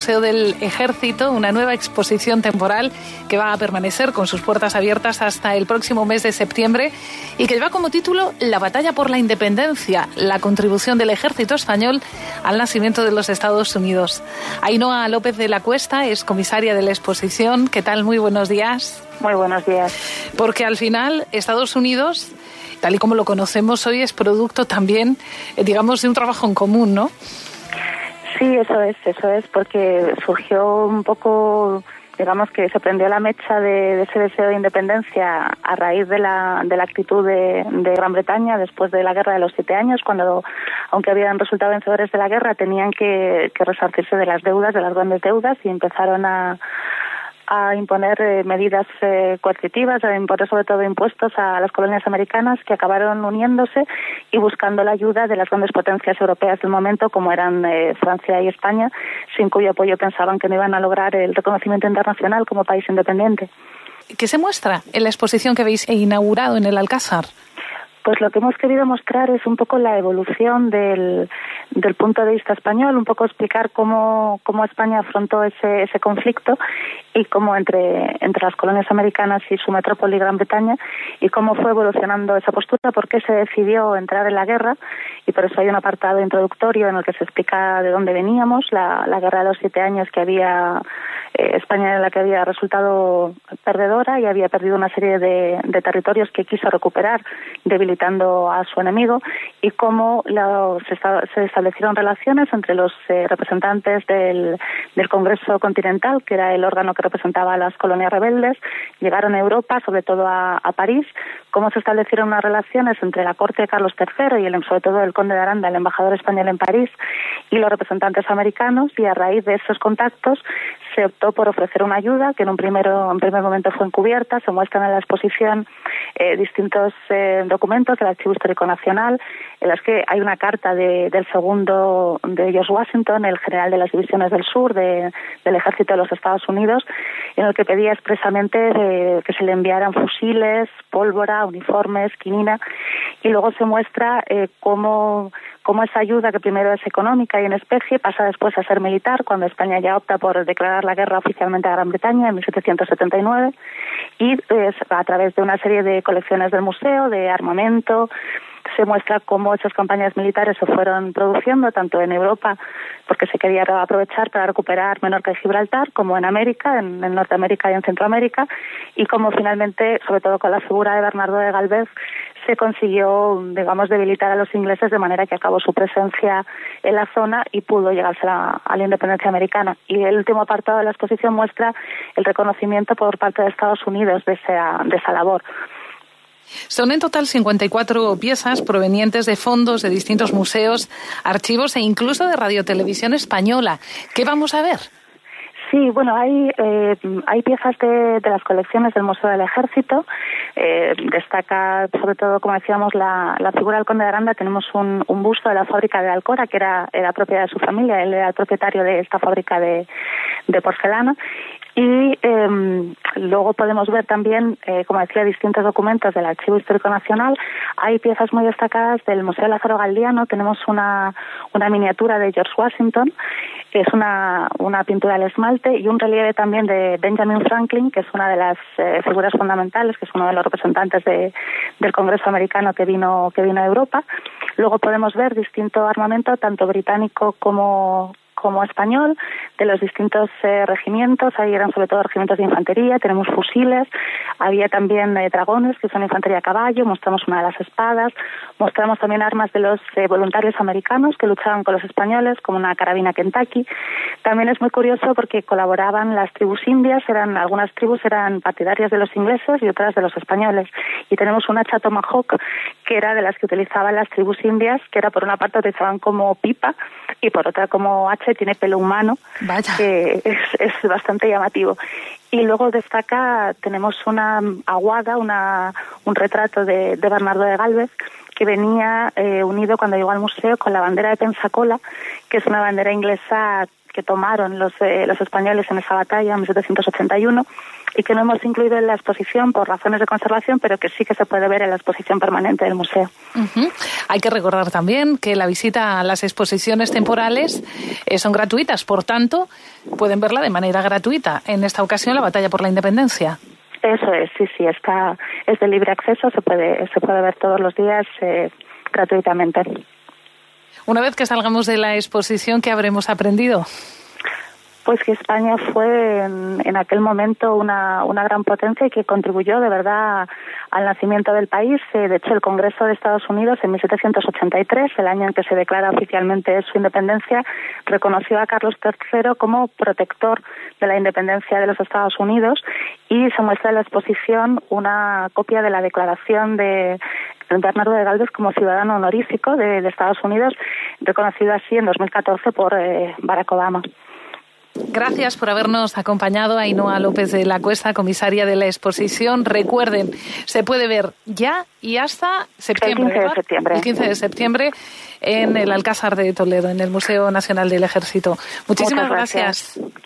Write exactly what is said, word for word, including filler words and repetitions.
Museo del Ejército, una nueva exposición temporal que va a permanecer con sus puertas abiertas hasta el próximo mes de septiembre y que lleva como título La batalla por la independencia, la contribución del ejército español al nacimiento de los Estados Unidos. Ainhoa López de la Cuesta es comisaria de la exposición. ¿Qué tal? Muy buenos días. Muy buenos días. Porque al final Estados Unidos, tal y como lo conocemos hoy, es producto también, digamos, de un trabajo en común, ¿no? Sí, eso es, eso es, porque surgió un poco, digamos que se prendió la mecha de, de ese deseo de independencia a raíz de la, de la actitud de, de Gran Bretaña después de la Guerra de los Siete Años, cuando, aunque habían resultado vencedores de la guerra, tenían que, que resarcirse de las deudas, de las grandes deudas, y empezaron a a imponer eh, medidas eh, coercitivas, a imponer sobre todo impuestos a las colonias americanas, que acabaron uniéndose y buscando la ayuda de las grandes potencias europeas del momento, como eran eh, Francia y España, sin cuyo apoyo pensaban que no iban a lograr el reconocimiento internacional como país independiente. ¿Qué se muestra en la exposición que habéis inaugurado en el Alcázar? Pues lo que hemos querido mostrar es un poco la evolución del, del punto de vista español, un poco explicar cómo, cómo España afrontó ese, ese conflicto y cómo entre, entre las colonias americanas y su metrópoli Gran Bretaña, y cómo fue evolucionando esa postura, por qué se decidió entrar en la guerra, y por eso hay un apartado introductorio en el que se explica de dónde veníamos, la, la guerra de los siete años que había eh, España en la que había resultado perdedora y había perdido una serie de, de territorios que quiso recuperar, debilitando a su enemigo, y cómo los, se establecieron relaciones entre los eh, representantes del, del Congreso Continental, que era el órgano que representaba a las colonias rebeldes, llegaron a Europa, sobre todo a, a París, cómo se establecieron unas relaciones entre la corte de Carlos tercero y el, sobre todo el conde de Aranda, el embajador español en París, y los representantes americanos, y a raíz de esos contactos se optó por ofrecer una ayuda que en un primero, en primer momento fue encubierta. Se muestran en la exposición eh, distintos eh, documentos del Archivo Histórico Nacional, en los que hay una carta de, del segundo de George Washington, el general de las divisiones del sur de, del ejército de los Estados Unidos, en el que pedía expresamente de, que se le enviaran fusiles, pólvora, uniformes, quinina, y luego se muestra eh, cómo cómo esa ayuda, que primero es económica y en especie, pasa después a ser militar, cuando España ya opta por declarar la guerra oficialmente a Gran Bretaña en mil setecientos setenta y nueve, y pues, a través de una serie de colecciones del museo, de armamento, se muestra cómo esas campañas militares se fueron produciendo, tanto en Europa, porque se quería aprovechar para recuperar Menorca y Gibraltar, como en América, en, en Norteamérica y en Centroamérica, y cómo finalmente, sobre todo con la figura de Bernardo de Galvez, se consiguió, digamos, debilitar a los ingleses de manera que acabó su presencia en la zona y pudo llegarse a, a la independencia americana. Y el último apartado de la exposición muestra el reconocimiento por parte de Estados Unidos de esa, de esa labor. Son en total cincuenta y cuatro piezas provenientes de fondos de distintos museos, archivos e incluso de Radiotelevisión Española. ¿Qué vamos a ver? Sí, bueno, hay eh, hay piezas de, de las colecciones del Museo del Ejército. Eh, destaca, sobre todo, como decíamos, la, la figura del conde de Aranda. Tenemos un, un busto de la fábrica de Alcora, que era, era propiedad de su familia. Él era el propietario de esta fábrica de, de porcelana. Y eh, luego podemos ver también, eh, como decía, distintos documentos del Archivo Histórico Nacional. Hay piezas muy destacadas del Museo Lázaro Galdiano. Tenemos una, una miniatura de George Washington, que es una, una pintura al esmalte, y un relieve también de Benjamin Franklin, que es una de las eh, figuras fundamentales, que es uno de los representantes de, del Congreso americano que vino, que vino a Europa. Luego podemos ver distinto armamento, tanto británico como como español, de los distintos eh, regimientos. Ahí eran sobre todo regimientos de infantería, tenemos fusiles, había también eh, dragones, que son infantería a caballo, mostramos una de las espadas, mostramos también armas de los eh, voluntarios americanos que luchaban con los españoles, como una carabina Kentucky. También es muy curioso porque colaboraban las tribus indias, eran algunas tribus eran partidarias de los ingleses y otras de los españoles. Y tenemos un hacha Tomahawk, que era de las que utilizaban las tribus indias, que era por una parte utilizaban como pipa y por otra como hacha, tiene pelo humano. Vaya. Que es, es bastante llamativo. Y luego destaca, tenemos una aguada, una, un retrato de, de Bernardo de Galvez, que venía eh, unido cuando llegó al museo con la bandera de Pensacola, que es una bandera inglesa que tomaron los, eh, los españoles en esa batalla en mil setecientos ochenta y uno, y que no hemos incluido en la exposición por razones de conservación, pero que sí que se puede ver en la exposición permanente del museo. Uh-huh. Hay que recordar también que la visita a las exposiciones temporales eh, son gratuitas, por tanto, pueden verla de manera gratuita. En esta ocasión, la Batalla por la Independencia. Eso es, sí, sí, está, es de libre acceso, se puede, se puede ver todos los días eh, gratuitamente. Una vez que salgamos de la exposición, ¿qué habremos aprendido? Pues que España fue en, en aquel momento una, una gran potencia y que contribuyó de verdad al nacimiento del país. Eh, de hecho, el Congreso de Estados Unidos en mil setecientos ochenta y tres, el año en que se declara oficialmente su independencia, reconoció a Carlos tercero como protector de la independencia de los Estados Unidos, y se muestra en la exposición una copia de la declaración de Bernardo de Galvez como ciudadano honorífico de, de Estados Unidos, reconocido así en dos mil catorce por eh, Barack Obama. Gracias por habernos acompañado, Ainhoa López de la Cuesta, comisaria de la exposición. Recuerden, se puede ver ya y hasta septiembre. El quince de septiembre. El quince de septiembre en el Alcázar de Toledo, en el Museo Nacional del Ejército. Muchísimas Muchas gracias. gracias.